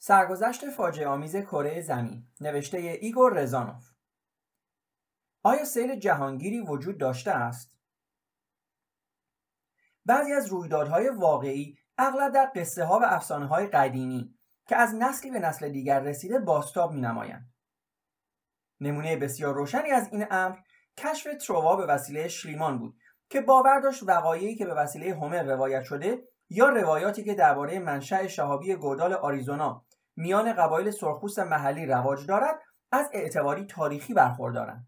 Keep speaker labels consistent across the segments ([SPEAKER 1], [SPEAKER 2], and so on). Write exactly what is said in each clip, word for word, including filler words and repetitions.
[SPEAKER 1] سرگذشت فاجعه آمیز کره زمین، نوشته ایگور رزانوف. آیا سیل جهانگیری وجود داشته است؟ بعضی از رویدادهای واقعی اغلب در قصه ها و افسانه های قدیمی که از نسلی به نسل دیگر رسیده بازتاب می نمایند. نمونه بسیار روشنی از این امر کشف تروا به وسیله شلیمان بود که باور داشت وقایعی که به وسیله هومر روایت شده یا روایاتی که درباره منشأ شهابی گودال آریزونا میان قبایل سرخپوست محلی رواج دارد از اعتباری تاریخی برخوردارند.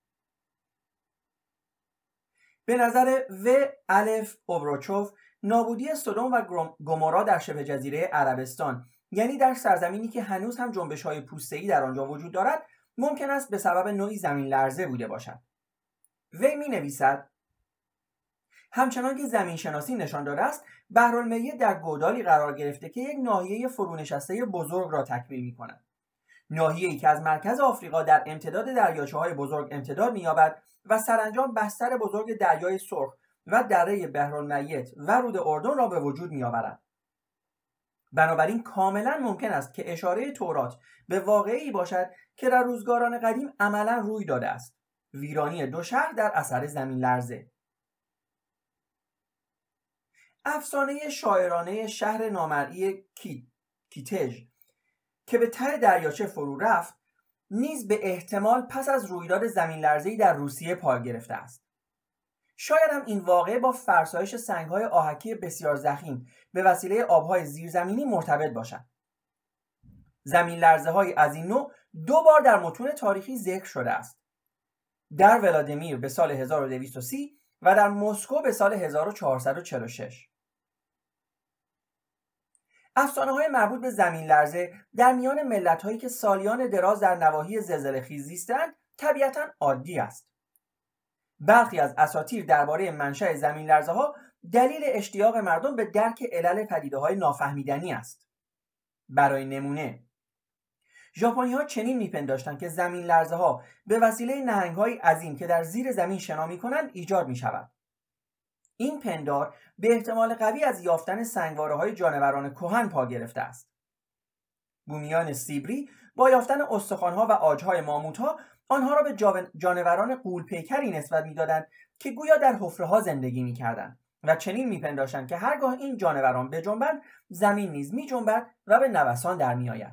[SPEAKER 1] به نظر و الف اوبروچوف نابودی سدوم و گومورا در شبه جزیره عربستان، یعنی در سرزمینی که هنوز هم جنبش‌های پوسته‌ای در آنجا وجود دارد، ممکن است به سبب نوعی زمین لرزه بوده باشد. وی می‌نویسد همچنان که زمین شناسی نشان داده است بحرالمیت در گودالی قرار گرفته که یک ناحیه فرونشسته بزرگ را تکمیل می‌کند. ناحیه‌ای که از مرکز آفریقا در امتداد دریاچه‌های بزرگ امتداد می‌یابد و سرانجام بستر بزرگ دریای سرخ و دره بحرالمیت و رود اردن را به وجود می‌آورد. بنابراین کاملا ممکن است که اشاره تورات به واقعه‌ای باشد که در روزگاران قدیم عملاً روی داده است: ویرانی دو شهر در اثر زمین لرزه. افسانه شاعرانه شهر نامرئی کی... کیتژ که به ته دریاچه فرو رفت نیز به احتمال پس از رویداد زمین لرزه‌ای در روسیه پای گرفته است. شاید هم این واقعه با فرسایش سنگ‌های آهکی بسیار ضخیم به وسیله آب‌های زیرزمینی مرتبط باشد. زمین لرزه‌های از این نوع دو بار در متون تاریخی ذکر شده است. در ولادیمیر به سال هزار و دویست و سی و در مسکو به سال هزار و چهارصد و چهل و شش. افسانه‌های مربوط به زمین لرزه در میان ملت‌هایی که سالیان دراز در نواحی زلزله‌خیز زیستند طبیعتاً عادی است. برخی از اساطیر درباره منشأ زمین لرزه‌ها دلیل اشتیاق مردم به درک علل پدیده‌های نافهمیدنی است. برای نمونه ژاپنی‌ها چنین می‌پنداشتند که زمین لرزه‌ها به وسیله نهنگ‌های عظیم که در زیر زمین شنا می‌کنند ایجاد می‌شود. این پندار به احتمال قوی از یافتن سنگواره‌های جانوران کهن پا گرفته است. بومیان سیبری با یافتن استخوان‌ها و عاج‌های ماموت‌ها آنها را به جانوران غول‌پیکری نسبت می‌دادند که گویا در حفره‌ها زندگی می‌کردند و چنین می‌پنداشتند که هرگاه این جانوران بجنبند زمین نیز می‌جنبد و به نوسان در می‌آید.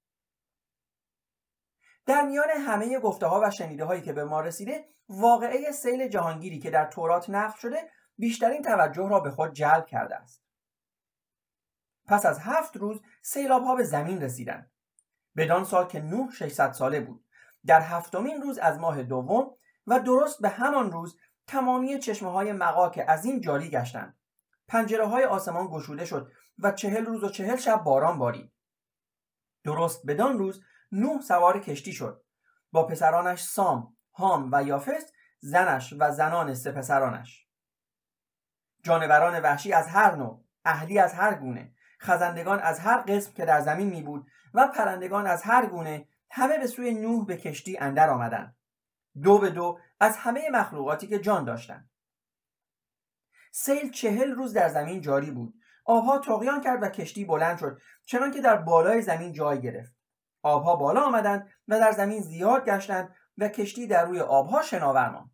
[SPEAKER 1] در میان همه گفته‌ها و شنیده‌هایی که به ما رسیده، واقعه سیل جهانگیری که در تورات نقل شده بیشترین توجه را به خود جلب کرده است. پس از هفت روز سیلاب‌ها به زمین رسیدند. بدان سال که نوح ششصد ساله بود، در هفتمین روز از ماه دوم و درست به همان روز تمامی چشمه‌های مغاک عظیم جاری گشتند. پنجره‌های آسمان گشوده شد و چهل روز و چهل شب باران بارید. درست بدان روز نوح سوار کشتی شد با پسرانش سام، هام و یافت، زنش و زنان سه پسرانش. جانوران وحشی از هر نوع، اهلی از هر گونه، خزندگان از هر قسم که در زمین می بود و پرندگان از هر گونه همه به سوی نوح به کشتی اندر آمدند، دو به دو از همه مخلوقاتی که جان داشتند. سیل چهل روز در زمین جاری بود. آبها طغیان کرد و کشتی بلند شد چنان که در بالای زمین جای گرفت. آبها بالا آمدند و در زمین زیاد گشتند و کشتی در روی آبها شناور ماند.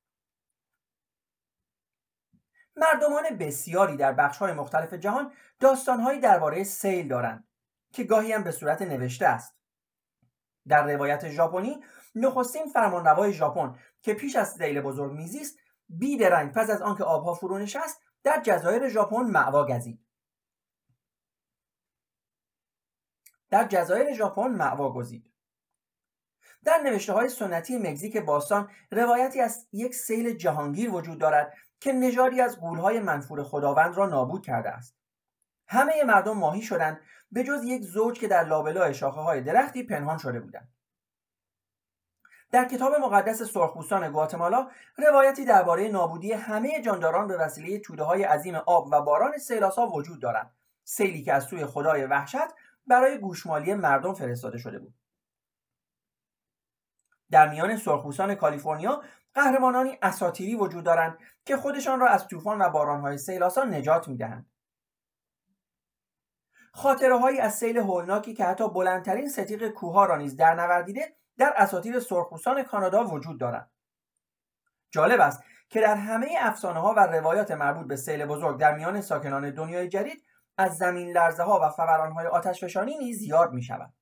[SPEAKER 1] مردمان بسیاری در بخش‌های مختلف جهان داستان‌هایی درباره سیل دارند که گاهی هم به صورت نوشته است. در روایت ژاپنی نخستین فرمانروای ژاپن که پیش از سیل بزرگ میزیست بیدرنگ پس از آنکه آبها فرو نشست در جزایر ژاپن مأوا گزید. در جزایر ژاپن مأوا گزید. در نوشته‌های سنتی مکزیک باستان روایتی از یک سیل جهانگیر وجود دارد که نژادی از غول‌های منفور خداوند را نابود کرده است. همه مردم ماهی شدند به جز یک زوج که در لابلای شاخه‌های درختی پنهان شده بودند. در کتاب مقدس سرخپوستان گواتمالا روایتی درباره نابودی همه جانداران به وسیله توده‌های عظیم آب و باران سیلاسا وجود دارد، سیلی که از سوی خدای وحشت برای گوشمالی مردم فرستاده شده بود. در میان سرخپوستان کالیفرنیا قهرمانانی اساطیری وجود دارند که خودشان را از طوفان و باران‌های سیلاسا نجات می‌دهند. خاطره‌هایی از سیل هولناکی که حتی بلندترین ستیق کوه‌ها را نیز در نوردیده در اساطیر سرخپوستان کانادا وجود دارد. جالب است که در همه افسانه‌ها و روایات مربوط به سیل بزرگ در میان ساکنان دنیای جدید از زمین لرزه‌ها و فوران‌های آتشفشانی نیز یاد می‌شود.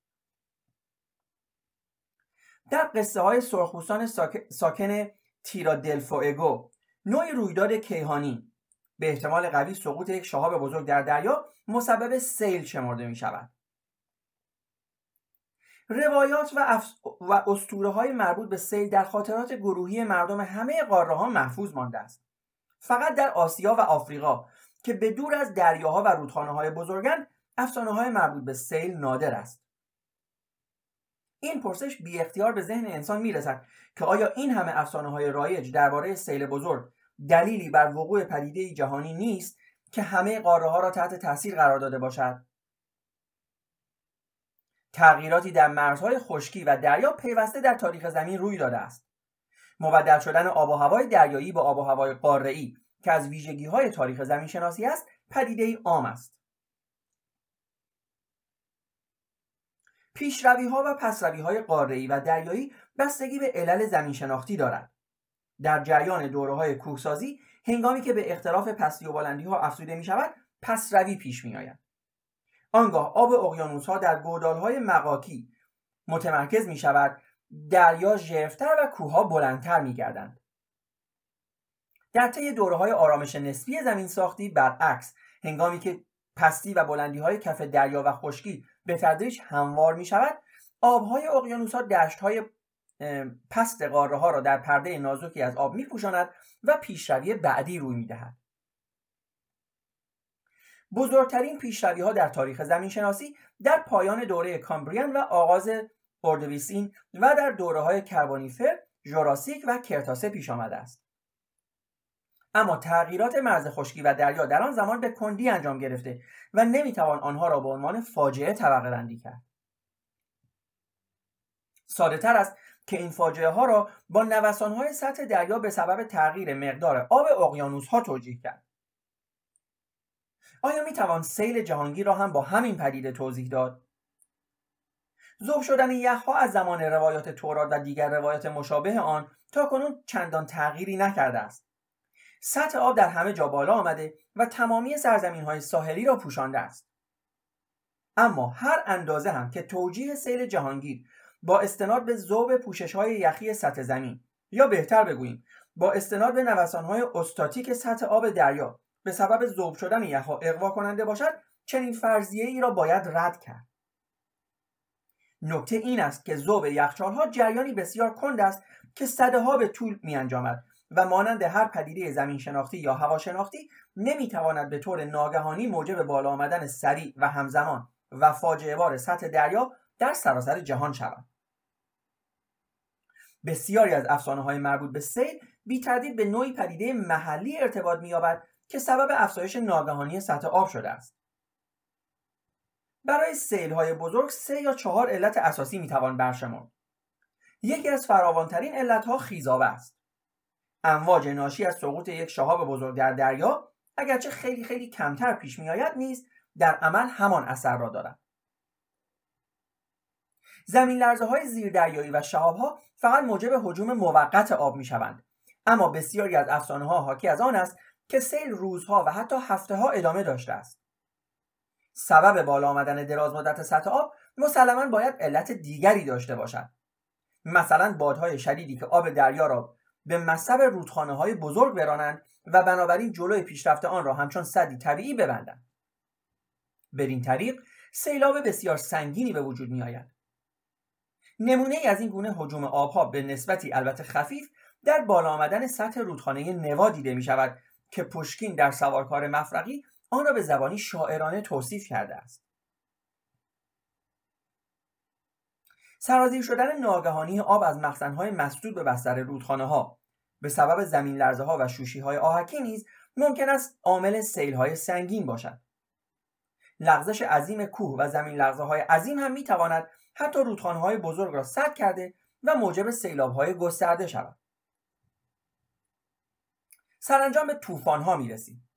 [SPEAKER 1] در قصه‌های سرخپوستان ساک... ساکن تیرا دل فوئگو، نوعی رویداد کیهانی به احتمال قوی سقوط یک شهاب بزرگ در دریا مسبب سیل شمرده می‌شود. روایات و, افس... و اسطوره‌های مربوط به سیل در خاطرات گروهی مردم همه قاره‌ها محفوظ مانده است. فقط در آسیا و آفریقا که به دور از دریاها و رودخانه‌های بزرگند، افسانه‌های مربوط به سیل نادر است. این پرسش بی اختیار به ذهن انسان میرسد که آیا این همه افسانه‌های رایج درباره سیل بزرگ دلیلی بر وقوع پدیده جهانی نیست که همه قاره‌ها را تحت تاثیر قرار داده باشد؟ تغییراتی در مرزهای خشکی و دریا پیوسته در تاریخ زمین روی داده است. مبدل شدن آب و هوای دریایی با آب و هوای قاره‌ای که از ویژگی‌های تاریخ زمین شناسی است، پدیده‌ای عام است. پیشروی‌ها و پسروی‌های قاره‌ای و دریایی بستگی به علل زمین شناختی دارد. در جریان دوره‌های کوهسازی، هنگامی که به اختلاف پستی و بلندی‌ها افزوده می‌شود، پسروی پیش می‌آید. آنگاه آب اقیانوس‌ها در گودال‌های مغاکی متمرکز می‌شود، دریا ژرف‌تر و کوه‌ها بلندتر می‌گردند. در طی دوره‌های آرامش نسبی زمین ساختی برعکس، هنگامی که پستی و بلندی‌های کف دریا و خشکی به تدریج هموار می‌شود، آب‌های اقیانوس‌ها دشت‌های پست قاره‌ها را در پرده نازکی از آب می‌پوشاند و پیشروی بعدی روی می‌دهد. بزرگترین پیشروی‌ها در تاریخ زمین‌شناسی در پایان دوره کامبریان و آغاز اردویسین و در دوره‌های کربونیفر، ژوراسیک و کرتاسه پیش آمده است. اما تغییرات مرز خشکی و دریا در آن زمان به کندی انجام گرفته و نمی‌توان آنها را به عنوان فاجعه طبقه بندی کرد. ساده‌تر است که این فاجعه ها را با نوسان‌های سطح دریا به سبب تغییر مقدار آب اقیانوس‌ها توجیه کرد. آیا می‌توان سیل جهانگیر را هم با همین پدیده توضیح داد؟ ذوب شدن یخ‌ها از زمان روایات تورات و دیگر روایات مشابه آن تاکنون چندان تغییری نکرده است. سطح آب در همه جا بالا آمده و تمامی سرزمین‌های ساحلی را پوشانده است. اما هر اندازه هم که توجیه سیل جهانگیر با استناد به ذوب پوشش‌های یخی سطح زمین، یا بهتر بگوییم با استناد به نوسان‌های استاتیک سطح آب دریا به سبب ذوب شدن یخ‌ها اغوا کننده باشد، چنین فرضیه‌ای را باید رد کرد. نکته این است که ذوب یخچال‌ها جریانی بسیار کند است که صدها به طول می‌انجامد و مانند هر پدیده زمین شناختی یا هوا شناختی نمی‌تواند به طور ناگهانی موجب بالا آمدن سریع و همزمان و فاجعه بار سطح دریا در سراسر جهان شود. بسیاری از افسانه‌های مربوط به سیل بی تردید به نوعی پدیده محلی ارتباط می‌یابد که سبب افزایش ناگهانی سطح آب شده است. برای سیل‌های بزرگ سه یا چهار علت اساسی می‌توان برشمرد. یکی از فراوان‌ترین علت‌ها خیزابه است. امواج ناشی از سقوط یک شهاب بزرگ در دریا، اگرچه خیلی خیلی کمتر پیش می‌آید، نیز در عمل همان اثر را دارد. زمین لرزه‌های زیردریایی و شهاب‌ها فقط موجب هجوم موقت آب می‌شوند، اما بسیاری از افسانه‌ها حاکی از آن است که سیل روزها و حتی هفته‌ها ادامه داشته است. سبب بالا آمدن دراز مدت سطح آب مسلماً باید علت دیگری داشته باشد. مثلا بادهای شدیدی که آب دریا را به مصب رودخانه‌های بزرگ برانند و بنابراین جلوی پیشرفت آن را همچون سدی طبیعی ببندند. بدین طریق سیلاب بسیار سنگینی به وجود می‌آید. نمونه‌ای از این گونه هجوم آبها به نسبتی البته خفیف در بالا آمدن سطح رودخانه نوا دیده می‌شود که پوشکین در سوارکار مفرقی آن را به زبانی شاعرانه توصیف کرده است. سرازیر شدن ناگهانی آب از مخزن‌های مسدود به بستر رودخانه‌ها به سبب زمین لرزه‌ها و شوشی‌های آهکی نیز ممکن است عامل سیل‌های سنگین باشد. لغزش عظیم کوه و زمین لرزه‌های عظیم هم می‌تواند حتی رودخانه‌های بزرگ را سد کرده و موجب سیلاب‌های گسترده شود. سرانجام به طوفان‌ها می‌رسیم.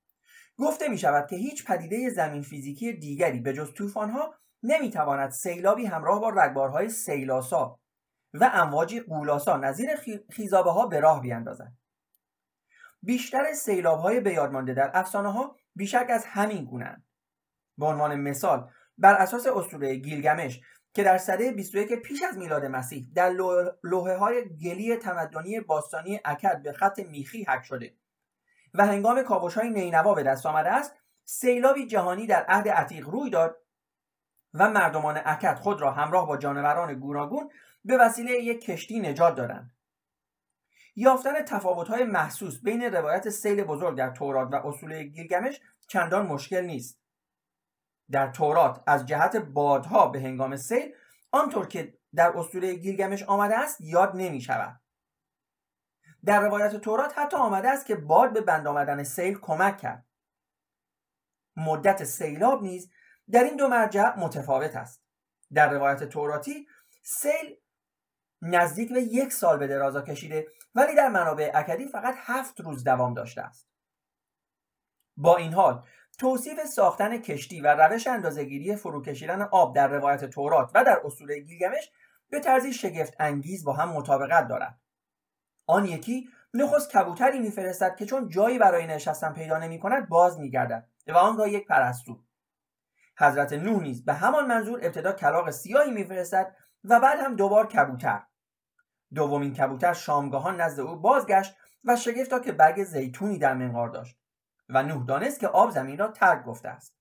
[SPEAKER 1] گفته می شود که هیچ پدیده زمین فیزیکی دیگری به جز طوفان‌ها نمیتواند سیلابی همراه با رگبارهای سیلاسا و امواجی غولاسا نظیر خیزابه‌ها به راه بیاندازد. بیشتر سیلاب‌های به یاد مانده در افسانه‌ها بیشک از همین گونه‌اند. به عنوان مثال بر اساس اسطوره گیلگمش که در سده بیست و یک پیش از میلاد مسیح در لوحه‌های گلی تمدنی باستانی اکد به خط میخی حک شده و هنگام کاوش‌های نینوا به دست آمده است، سیلابی جهانی در عهد عتیق روی داد و مردمان اکد خود را همراه با جانوران گوناگون به وسیله یک کشتی نجات دادند. یافتن تفاوت‌های محسوس بین روایت سیل بزرگ در تورات و اسطوره گیلگمش چندان مشکل نیست. در تورات از جهت بادها به هنگام سیل آنطور که در اسطوره گیلگمش آمده است یاد نمی شود. در روایت تورات حتی آمده است که باد به بند آمدن سیل کمک کرد. مدت سیلاب نیز در این دو مرجع متفاوت است. در روایت توراتی سیل نزدیک به یک سال به درازا کشیده، ولی در منابع اکدی فقط هفت روز دوام داشته است. با این حال توصیف ساختن کشتی و روش اندازه‌گیری فرو کشیدن آب در روایت تورات و در اسطوره گیلگمش به طرزی شگفت انگیز با هم مطابقت دارد. آن یکی نخست کبوتری میفرستد که چون جایی برای نشستن پیدا نمی‌کند باز می‌گردد و آنگاه یک پرستو. حضرت نوح نیز به همان منظور ابتدا کلاغ سیاهی میفرستد و بعد هم دوبار کبوتر. دومین کبوتر شامگاهان نزد او بازگشت و شگفتا که برگ زیتونی در منقار داشت و نوح دانست که آب زمین را ترک گفته است.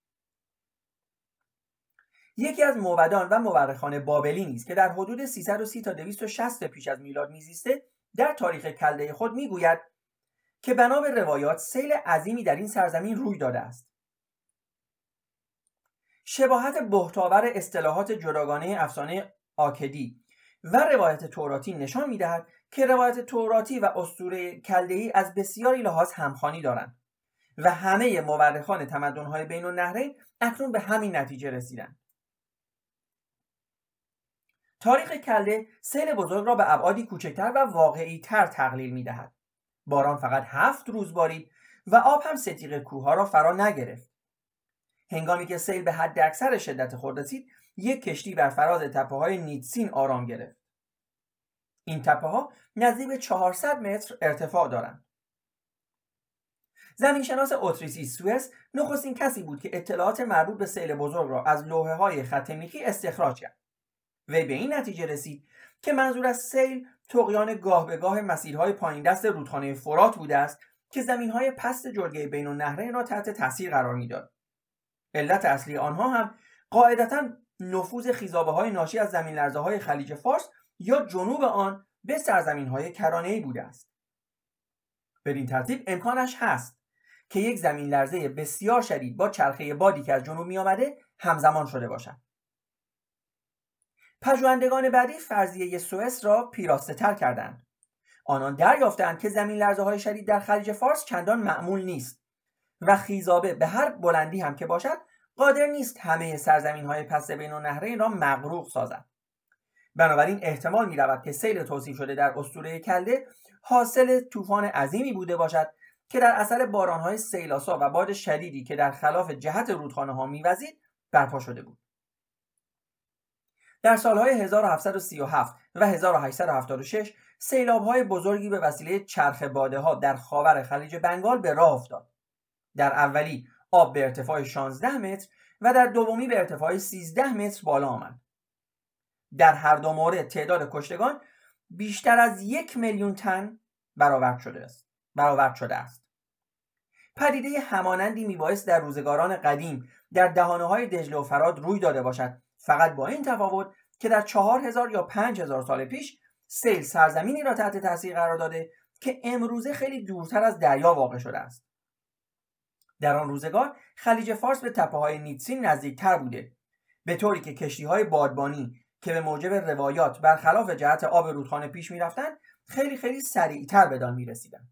[SPEAKER 1] یکی از موبدان و مورخان بابلی نیز که در حدود سیصد و سی تا دویست و شصت پیش از میلاد میزیسته در تاریخ کلده خود میگوید که بنا به روایات سیل عظیمی در این سرزمین روی داده است. شباهت بهتاور اصطلاحات جداگانه افسانه آکدی و روایت توراتی نشان می‌دهد که روایت توراتی و اسطوره کلده‌ای از بسیاری لحاظ همخوانی دارند و همه مورخان تمدن‌های بین النهرین اکنون به همین نتیجه رسیدند. تاریخ کلده سیل بزرگ را به ابعادی کوچکتر و واقعی‌تر تقلیل می‌دهد. باران فقط هفت روز بارید و آب هم ستیغ کوه‌ها را فرا نگرفت. هنگامی که سیل به حد اکثر شدت خود رسید، یک کشتی بر فراز تپه‌های نیتسین آرام گرفت. این تپه‌ها نزدیک به چهارصد متر ارتفاع دارند. زمینشناس اتریسی سوئس نخستین کسی بود که اطلاعات مربوط به سیل بزرگ را از لوحه‌های خط میخی استخراج کرد. وی به این نتیجه رسید که منظور از سیل طغیان گاه به گاه مسیرهای پایین دست رودخانه فرات بوده است که زمین‌های پست جلگه بین النهرین را تحت تاثیر قرار می‌داد. علت اصلی آنها هم قاعدتاً نفوذ خیزابه‌های ناشی از زمین لرزه‌های خلیج فارس یا جنوب آن به سرزمین‌های کرانه‌ای بوده است. بدین ترتیب امکانش هست که یک زمین لرزه بسیار شدید با چرخه بادی که از جنوب می‌آمده همزمان شده باشد. پژوهندگان بعدی فرضیه سوئس را پیراسته‌تر کردند. آنان دریافتند که زمین لرزه‌های شدید در خلیج فارس چندان معمول نیست و خیزابه به هر بلندی هم که باشد قادر نیست همه سرزمین‌های پست بین النهرین را مغروق سازد. بنابراین احتمال می‌رود که سیل توصیف شده در اسطوره کلده حاصل طوفان عظیمی بوده باشد که در اثر باران‌های سیلاسا و باد شدیدی که در خلاف جهت رودخانه‌ها می‌وزید برپا شده بود. در سالهای هزار و هفتصد و سی و هفت و هزار و هشتصد و هفتاد و شش سیلاب‌های بزرگی به وسیله چرخ باده‌ها در خاور خلیج بنگال به راه افتاد. در اولی آب به ارتفاع شانزده متر و در دومی به ارتفاع سیزده متر بالا آمد. در هر دو مورد تعداد کشتگان بیشتر از یک میلیون تن برآورد شده است. برآورد شده است. پدیده همانندی میبایست در روزگاران قدیم در دهانه‌های دجله و فرات روی داده باشد، فقط با این تفاوت که در چهار هزار یا پنج هزار سال پیش سیل سرزمینی را تحت تاثیر قرار داده که امروزه خیلی دورتر از دریا واقع شده است. در آن روزگار خلیج فارس به تپه‌های نیتسین نزدیکتر بوده، به طوری که کشتی‌های بادبانی که به موجب روایات برخلاف جهت آب رودخانه پیش می‌رفتند خیلی خیلی سریعتر بدان می‌رسیدند.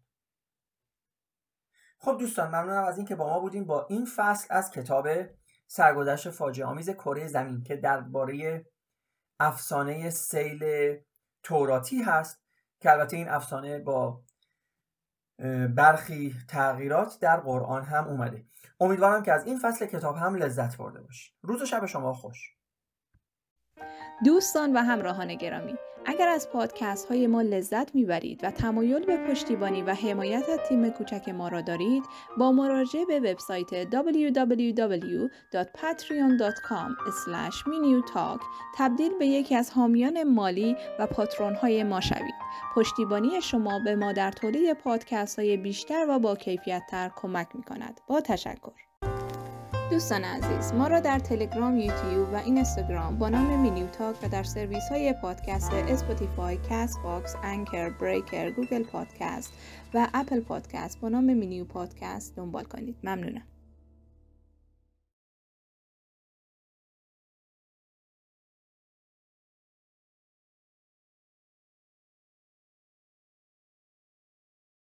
[SPEAKER 1] خب دوستان، ممنونم از این که با ما بودیم با این فصل از کتاب سرگذشت فاجعه آمیز کره زمین که درباره افسانه سیل توراتی هست که البته این افسانه با برخی تغییرات در قرآن هم اومده. امیدوارم که از این فصل کتاب هم لذت برده باشید. روز و شب شما خوش.
[SPEAKER 2] دوستان و همراهان گرامی، اگر از پادکست های ما لذت میبرید و تمایل به پشتیبانی و حمایت از تیم کوچک ما را دارید، با مراجعه به وبسایت دبلیو دبلیو دبلیو دات پتریون دات کام اسلش مینیوتاک تبدیل به یکی از حامیان مالی و پاترون های ما شوید. پشتیبانی شما به ما در تولید پادکست های بیشتر و با کیفیت تر کمک می کند. با تشکر. دوستان عزیز، ما را در تلگرام، یوتیوب و اینستاگرام با نام مینیوتاک و در سرویس های پادکست اسپاتیفای، کست باکس، انکر، بریکر، گوگل پادکست و اپل پادکست با نام مینیو پادکست دنبال کنید. ممنونم.